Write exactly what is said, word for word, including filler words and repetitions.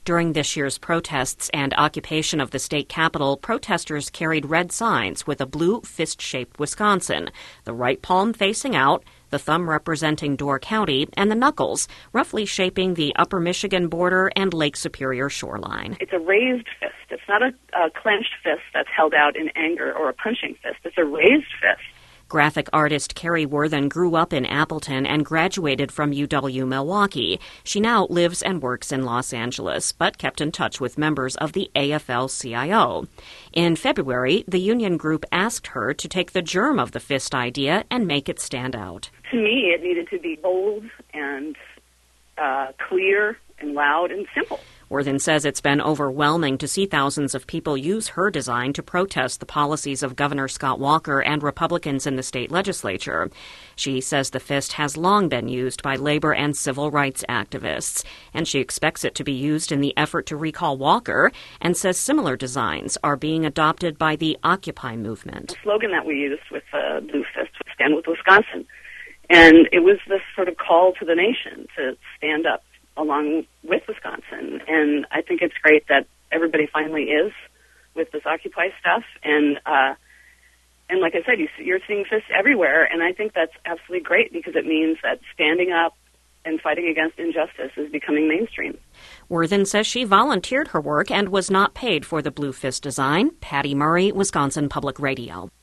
During this year's protests and occupation of the state capitol, protesters carried red signs with a blue fist-shaped Wisconsin, the right palm facing out, the thumb representing Door County, and the knuckles roughly shaping the upper Michigan border and Lake Superior shoreline. It's a raised fist. It's not a, a clenched fist that's held out in anger or a punching fist. It's a raised fist. Graphic artist Carrie Worthen grew up in Appleton and graduated from U W-Milwaukee. She now lives and works in Los Angeles, but kept in touch with members of the A F L C I O. In February, the union group asked her to take the germ of the fist idea and make it stand out. To me, it needed to be bold and uh, clear and loud and simple. Worthen says it's been overwhelming to see thousands of people use her design to protest the policies of Governor Scott Walker and Republicans in the state legislature. She says the fist has long been used by labor and civil rights activists, and she expects it to be used in the effort to recall Walker, and says similar designs are being adopted by the Occupy movement. The slogan that we used with the Blue Fist was Stand with Wisconsin, and it was this sort of call to the nation to stand up along with Wisconsin. And I think it's great that everybody finally is with this Occupy stuff. And uh, and like I said, you see, you're seeing fists everywhere, and I think that's absolutely great because it means that standing up and fighting against injustice is becoming mainstream. Worthen says she volunteered her work and was not paid for the Blue Fist design. Patty Murray, Wisconsin Public Radio.